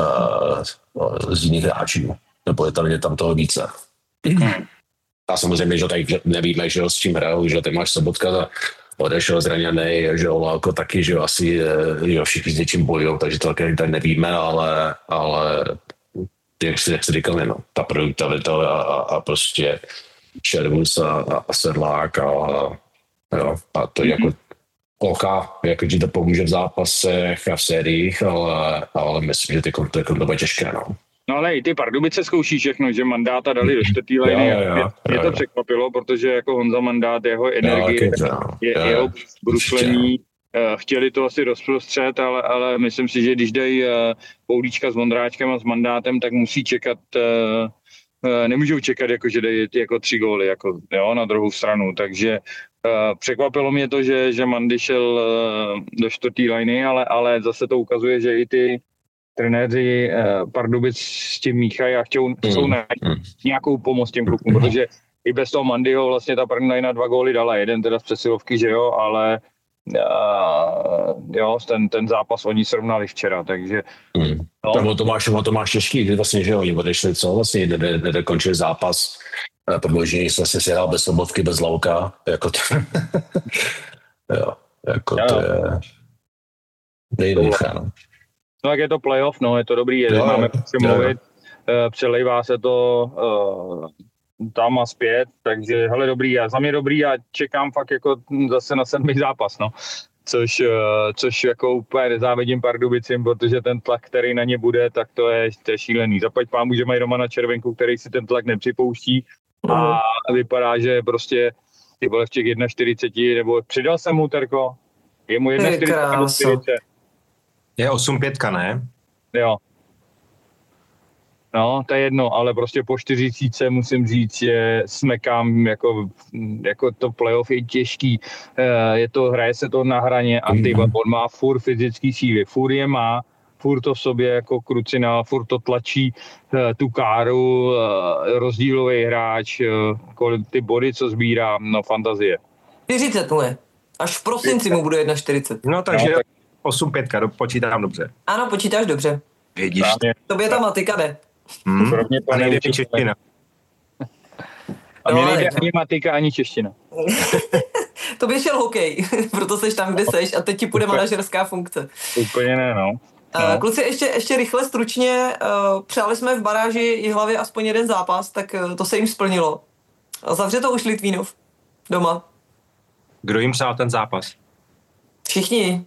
z jiných hráčů, nebo je tam toho více. A samozřejmě, že tady nevíme, že s čím hrajou, že ty máš Sobotka odešel zraněný, že jako taky, že asi že všichni s něčím bojují, takže to taky tady nevíme, ale jak si říkal, no, ta produktivita a prostě Červus a Sedlák a to jako jako ti to pomůže v zápasech a v sériích, ale myslím, že to bude těžké, no. No ale i ty Pardubice zkouší všechno, že Mandáta dali do 4. linie. Mě to překvapilo, protože jako Honza Mandát, jeho energie, jeho bruslení, chtěli to asi rozprostřet, ale myslím si, že když dají Poulíčka s Vondráčkem a s Mandátem, tak musí čekat, nemůžou čekat, jako, že dají jako 3 góly jako, jo, na druhou stranu, takže překvapilo mě to, že Mandy šel do 4. liny, ale zase to ukazuje, že i ty trenéři Pardubic s tím míchají a chcou najít nějakou pomoc těm klukům, protože i bez toho Mandyho vlastně ta první lina 2 góly dala, jeden teda z přesilovky, že jo, ale jo, ten zápas oni srovnali včera, takže no. Tam to máš těžký, kdy vlastně, že oni odešli, co vlastně nedokončili zápas, prodloužení se si hrál bez Sobotky, bez Lauka, jako to, jo, jako to je nejvíce, no. No tak je to playoff, no, je to dobrý, máme mluvit, přelejvá se to tam a zpět, takže hele dobrý, a za mě dobrý a čekám fakt jako zase na 7. zápas, no. Což jako úplně nezávidím Pardubicím, protože ten tlak, který na ně bude, tak to je šílený. Zaplať pámu, že mají Romana Červenku, který si ten tlak nepřipouští a vypadá, že prostě ty vole v těch 1,40, nebo přidal jsem mu, Terko? Je mu 1,40. Je 8,5, ne? Jo. No, to je jedno, ale prostě po 40 musím říct, že smekám, jako to playoff je těžký, hraje se to na hraně a on má furt fyzický síly, furt je má, furt to v sobě jako krucinál, furt to tlačí tu káru, rozdílový hráč, ty body, co sbírá, no fantazie. 40 mu je, až v prosinci mu bude 1,40. No takže 8,5, počítám dobře. Ano, počítáš dobře. Vidíš. Tobě ta matika jde. A nejde mi čeština. A mě nejde ani matika, ani čeština. To by šel hokej, proto seš tam, kde seš a teď ti půjde manažerská funkce. Úplně ne, no. Kluci, ještě rychle, stručně, přáli jsme v baráži Jihlavě aspoň jeden zápas, tak to se jim splnilo. Zavře to už Litvínov doma. Kdo jim přál ten zápas? Všichni?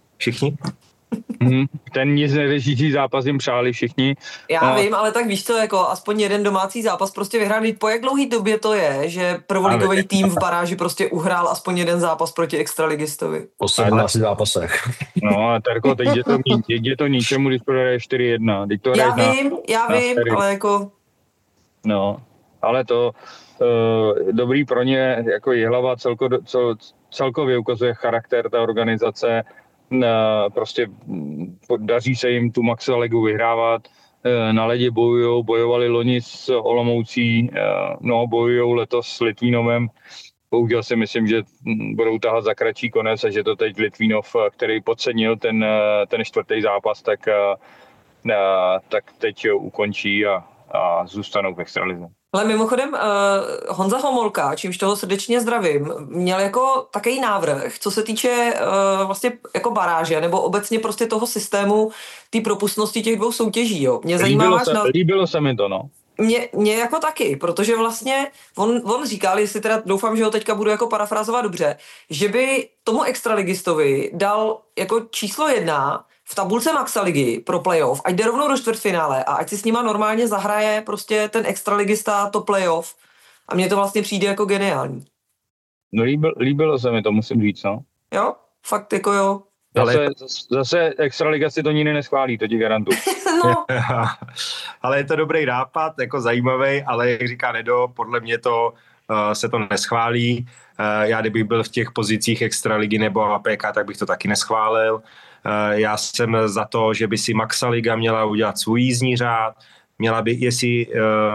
Ten nic neřešící zápas jim přáli všichni. Já vím, ale tak víš co, jako aspoň jeden domácí zápas prostě vyhrál. Po jak dlouhý době to je, že prvoligový tým v baráži prostě uhrál aspoň jeden zápas proti extraligistovi? 18 zápasech. No a Terko, teď je to ničemu, když prohraje 4-1. Já vím, ale jako... No, ale to dobrý pro ně, jako Jihlava celkově ukazuje charakter té organizace, prostě daří se jim tu Maxa ligu vyhrávat, na ledě bojovali loni s Olomoucí, bojujou letos s Litvínovem, bohužel si myslím, že budou tahat za kratší konec a že to teď Litvínov, který podcenil ten 4. zápas, tak teď ukončí a zůstanou v extralize. Ale mimochodem, Honza Homolka, čímž toho srdečně zdravím, měl jako takový návrh, co se týče vlastně jako baráže, nebo obecně prostě toho systému, té propustnosti těch 2 soutěží, jo. Mě zajímá líbilo se mi to, no. Mě jako taky, protože vlastně on říkal, jestli teda doufám, že ho teďka budu jako parafrázovat dobře, že by tomu extraligistovi dal jako číslo 1 v tabulce Maxa ligy pro playoff, ať jde rovnou do čtvrtfinále a ať si s nima normálně zahraje prostě ten extraligista to playoff. A mně to vlastně přijde jako geniální. No líbilo se mi to, musím říct, no. Jo, fakt jako jo. Zase extraliga si to nikdy neschválí, to ti garantuju. No. Ale je to dobrý nápad, jako zajímavý, ale jak říká Nedo, podle mě to se to neschválí. Já kdybych byl v těch pozicích extraligy nebo APK, tak bych to taky neschválil. Já jsem za to, že by si Maxa liga měla udělat svůj jízdní řád, měla by, jestli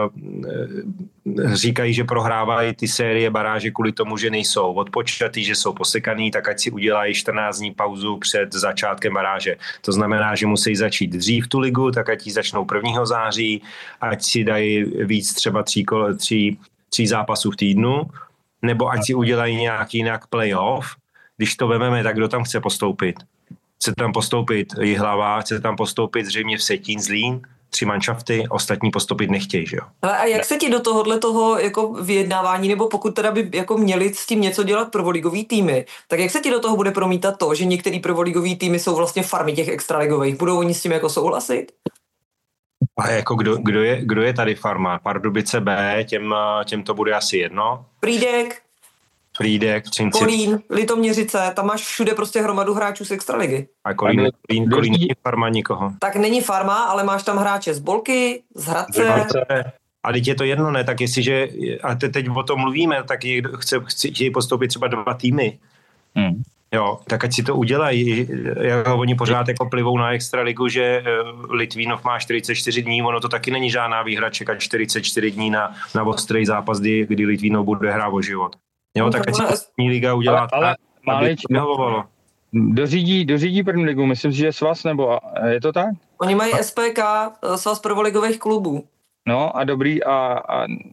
říkají, že prohrávají ty série baráže kvůli tomu, že nejsou odpočatý, že jsou posekaný, tak ať si udělají 14 dní pauzu před začátkem baráže. To znamená, že musí začít dřív tu ligu, tak ať ji začnou 1. září, ať si dají víc třeba 3 zápasů v týdnu, nebo ať si udělají nějak jinak playoff. Když to vememe, tak kdo tam chce postoupit? Chce tam postoupit Jihlava, chce tam postoupit zřejmě Vsetín, Zlín, 3 manšafty, ostatní postoupit nechtějí, že jo? Ale a jak se ti do toho jako vyjednávání, nebo pokud teda by jako měli s tím něco dělat prvoligový týmy, tak jak se ti do toho bude promítat to, že některý prvoligový týmy jsou vlastně farmy těch extraligových? Budou oni s tím jako souhlasit? A jako kdo je tady farma? Pardubice B, těm to bude asi jedno. Frýdek. Frýdek, Třinci. Kolín, Litoměřice, tam máš všude prostě hromadu hráčů z extraligy. A Kolín není farma nikoho. Tak není farma, ale máš tam hráče z Bolky, z Hradce. A teď je to jedno, ne? Tak jestliže, a teď o tom mluvíme, tak někdo chtějí postoupit třeba 2 týmy. Jo, tak ať si to udělají. Oni pořád jako plivou na extraligu, že Litvínov má 44 dní, ono to taky není žádná výhra čekat 44 dní na ostrý zápas, kdy Litvínov bude hrát o život. Jo, tak ať si první liga udělá tak, aby to vyhovovalo. Dořídí první ligu, myslím si, že svaz, nebo je to tak? Oni mají SPK, svaz prvoligových klubů. No a dobrý, a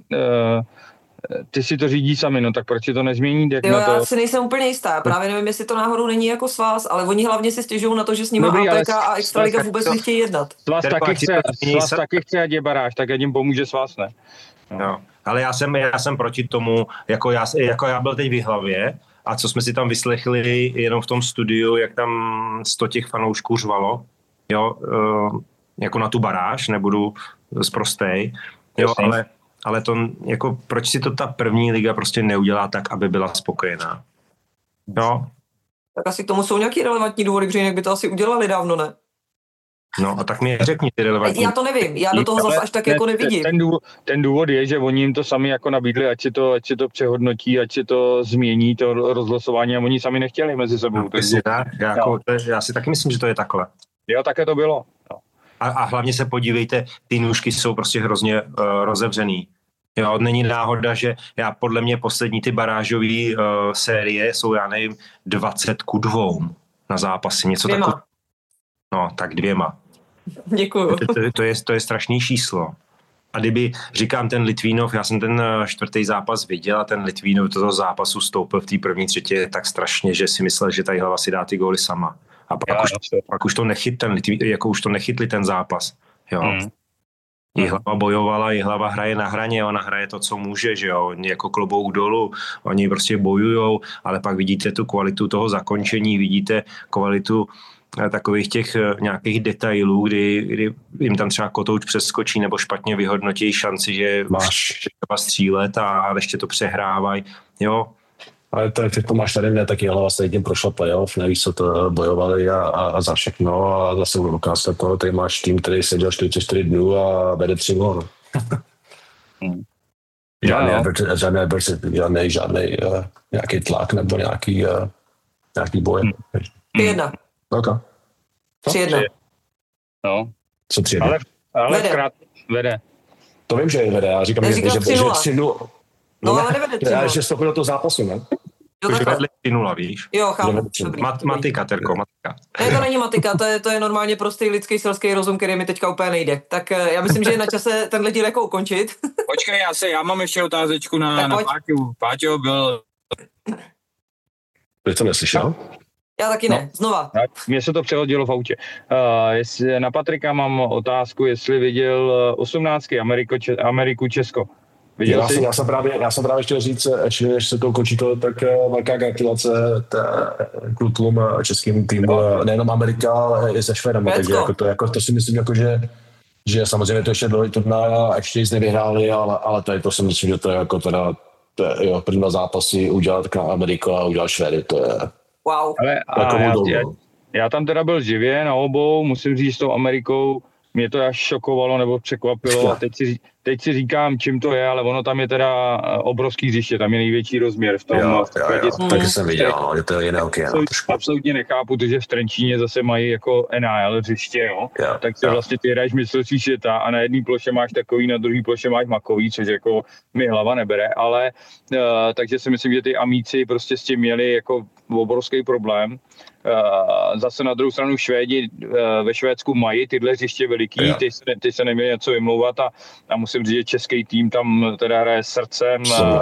ty si to řídí sami, no tak proč si to nezmění? Já si nejsem úplně jistá, právě nevím, jestli to náhodou není jako svaz, ale oni hlavně si stěžují na to, že s nima APK a Extraliga vůbec nechtějí jednat. Svaz taky chce, ať je baráž, tak ať jim pomůže svaz, ne? No. Ale já jsem proti tomu, jako já byl teď v Jihlavě, a co jsme si tam vyslechli jenom v tom studiu, jak tam 100 těch fanoušků řvalo, jo, jako na tu baráž, nebudu sprostej, jo, ale to, jako, proč si to ta první liga prostě neudělá tak, aby byla spokojená? No. Tak asi k tomu jsou nějaký relevantní důvody, protože jinak by to asi udělali dávno, ne? No a tak mi řekni ty relevantní. Já to nevím, já do toho zase až tak jako nevidím. Ten důvod je, že oni jim to sami jako nabídli, ať si to přehodnotí, ať si to změní, to rozlosování, a oni sami nechtěli mezi sebou. No, já si taky myslím, že to je takhle. Jo, také to bylo. No. A hlavně se podívejte, ty nůžky jsou prostě hrozně rozevřený. Jo, není náhoda, že podle mě poslední ty barážové série jsou, já nevím, 20-2 na zápasy, něco takového. No, tak 2. Děkuju. To je strašný číslo. A kdyby, říkám, ten Litvínov, já jsem ten 4. zápas viděl a ten Litvínov do toho zápasu stoupil v té první třetí tak strašně, že si myslel, že ta Jihlava si dá ty góly sama. A pak už to nechytli ten zápas. Jo. Jihlava bojovala, Jihlava hraje na hraně, ona hraje to, co může, že jo, oni jako klobouk dolů, oni prostě bojujou, ale pak vidíte tu kvalitu toho zakončení, vidíte kvalitu takových těch nějakých detailů, kdy jim tam třeba kotouč přeskočí nebo špatně vyhodnotí šanci, že máš třeba střílet a ještě to přehrávají, jo. Ale to máš tady, ne, tak Jihlava se tím prošla playoff, nevíš, co to bojovali a za všechno a zase ukázat to, tady máš tým, který seděl 44 dnů a vede 3-0. Žádný nějaký tlak nebo nějaký boj. 3-1. Okay. 3-1. No. Co 3-1? Ale vede. To vím, že je vede, já říkám, že 3-0. No, ale nevede 3-0. Já ještě vstoupil do toho zápasu, ne? Takže vedli 3-0, víš? Jo, chápu. Matika, Terko, matika. Ne, to není matika, to je normálně prostý lidský selský rozum, který mi teďka úplně nejde. Tak já myslím, že je na čase tenhle díl jako ukončit. Počkej, já mám ještě otázečku na Páťu. Páťo byl... Ty to neslyšel? Já taky ne, znova. Mně se to přehodilo v autě. Na Patrika mám otázku, jestli viděl 18. Ameriku Česko. Já jsem právě chtěl říct, než se to končí, tak velká gratulace klukům českým týmu, nejenom Amerika, ale i se Švédem. Takže to si myslím, že samozřejmě to ještě dlouhý turnaj a ještě nic nevyhráli, ale to si myslím, že to je jako teda první zápasy udělat na Ameriku a udělat Švédy, to je... Wow. Já tam teda byl živě na obou, musím říct s tou Amerikou, mě to až šokovalo nebo překvapilo a teď si říkám, čím to je, ale ono tam je teda obrovský hřiště, tam je největší rozměr v tom. Taky jsem viděl, že to je jiné hokej. Absolutně nechápu, protože v Trenčíně zase mají jako NHL hřiště, jo? Tak se vlastně ty hraješ mistrovství světa a na jedné ploše máš takový, na druhé ploše máš makový, což jako mi hlava nebere, ale takže si myslím, že ty Amíci prostě s tím měli jako obrovský problém. Zase na druhou stranu Švédi ve Švédsku mají tyhle hřiště veliký, ty se neměli něco vymlouvat a musím říct, že český tým tam teda hraje srdcem,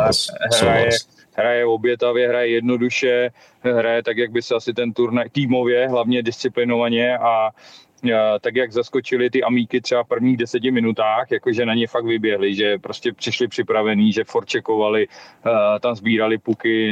hraje obětavě, hraje jednoduše, hraje tak, jak by se asi ten turnaj týmově, hlavně disciplinovaně a tak jak zaskočili ty Amíky třeba v prvních 10 minutách, jakože na ně fakt vyběhli, že prostě přišli připravení, že forčekovali, tam sbírali puky,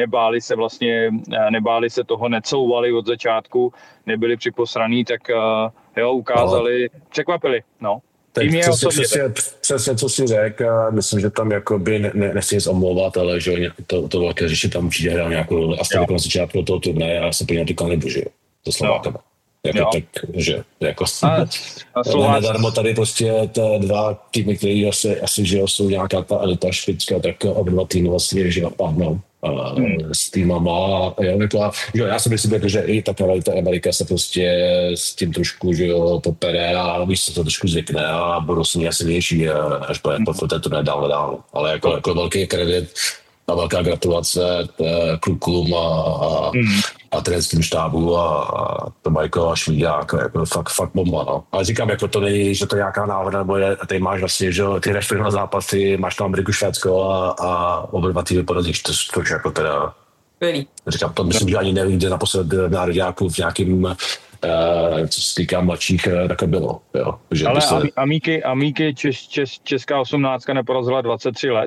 nebáli se toho, necouvali od začátku, nebyli připosraný, tak ukázali, překvapili, no. Tým je osobně. Přesně, co si řekl, myslím, že tam jakoby nechci nic omlouvat, ale že to velké řeši tam přijde hrát nějakou asi na začátku toho turnaje a já se plně týkal nebudu, že to Slovákama. Jako tak, že jako nedarmo tady prostě dva týmy, které asi že jsou nějaká ta elita špicka, tak oba dva týmy vlastně, že padnou s týmama. Já si myslím, že i ta elita Amerika se prostě s tím trošku, že jo, popere a víš, se to trošku zvykne a budou s ní asi větší, až po této nedál. Ale jako velký kredit a velká gratulace klukům a trenérskému štábu a to Majko a Švíďák, jako fakt bomba, no. Ale říkám, jako to není, že to je nějaká návod, nebo tady máš vlastně, že ty jdeš na zápasy, máš tam Ameriku, Švédsko a oba dva týmy porazíš, to jako teda... Říkám, to myslím, že ani nevím, kde naposled v národňáku v nějakým co se týká mladších, tak bylo. Jo. Že ale Amíky česká 18 neporazila 23 let.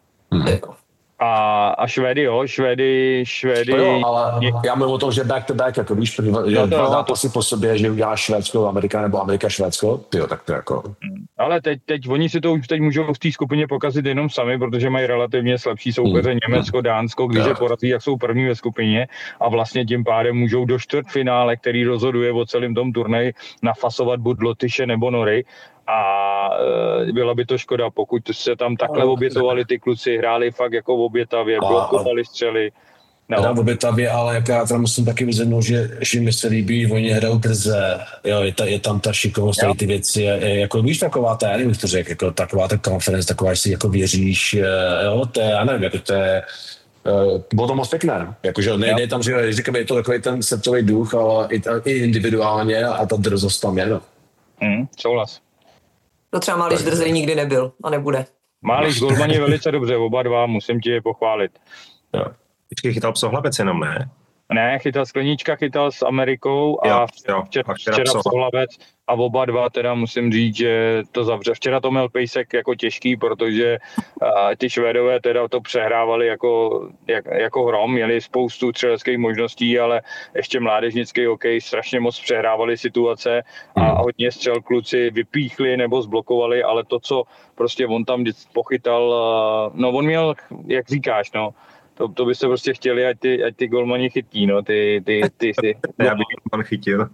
A Švédy. To jo, ale já mluvím o tom, že back to back, jako víš, dva zápasy po sobě, že uděláš Švédsko, Amerika nebo Amerika, Švédsko, tyjo, tak to jako... Ale teď oni si to už teď můžou v té skupině pokazit jenom sami, protože mají relativně slabší soupeře Německo, Dánsko, když je porazí, jak jsou první ve skupině a vlastně tím pádem můžou do čtvrtfinále, který rozhoduje o celém tom turnaji, nafasovat buď Lotyše nebo Nory. A byla by to škoda, pokud se tam takhle obětovali ty kluci, hráli fakt jako v obětavě, blokovali střely. No. V obětavě, ale jak já tam musím taky vyzvednout, že mi se líbí, oni hrajou drze, jo, je tam ta šikovnost, tady ty věci, jako víš, taková ta, já nevím, to řekl, jako taková ta konference, taková, že si jako věříš, jo, to je, já nevím, jako to je, bylo to moc pěkné, jakože nejde tam, že říkám, je to takový ten srdcový duch, ale i individuálně a ta drzost tam je, no. Souhlas. To třeba Máliš drzej nikdy nebyl a nebude. Máliš golmani velice dobře, oba dva, musím ti je pochválit. Jo. Vždycky chytal Psohlavec jenom, ne? Ne, Skleníčka chytal s Amerikou a včera Psohlavec a oba dva teda musím říct, že to zavře. Včera to měl Pejsek jako těžký, protože ty Švédové teda to přehrávali jako hrom, měli spoustu střeleckých možností, ale ještě mládežnický hokej strašně moc přehrávali situace a hodně střel kluci vypíchli nebo zblokovali, ale to, co prostě on tam pochytal, no on měl, jak říkáš, no, to by se prostě chtěli, ať ty golmani chytí, no, ty. Já bych golman chytil.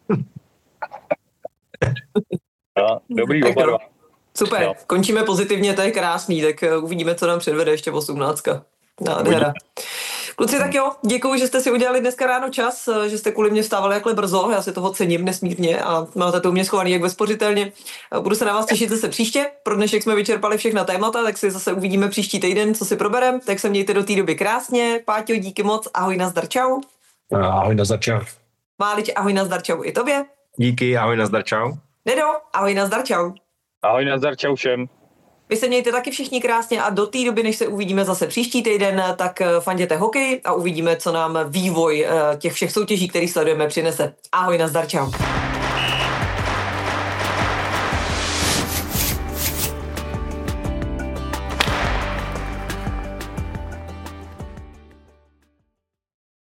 No, dobrý oba dva. Super, no. Končíme pozitivně, to je krásný, tak uvidíme, co nám předvede ještě 18. Nádhera. Kluci, tak jo, děkuju, že jste si udělali dneska ráno čas, že jste kvůli mě vstávali takhle brzo, já si toho cením nesmírně a máte to u mě schovaný jak bezpořitelně. Budu se na vás těšit zase příště, pro dnešek jsme vyčerpali všechna témata, tak si zase uvidíme příští týden, co si proberem, tak se mějte do té doby krásně. Páťo, díky moc, ahoj, nazdar, čau. Ahoj, nazdar, čau. Málič, ahoj, nazdar, čau i tobě. Díky, ahoj, nazdar, čau. Dedo, ahoj, nazdar, čau. Ahoj, nazdar, čau všem. Vy se mějte taky všichni krásně a do té doby, než se uvidíme zase příští týden, tak fanděte hokej a uvidíme, co nám vývoj těch všech soutěží, který sledujeme, přinese. Ahoj, nazdar, čau.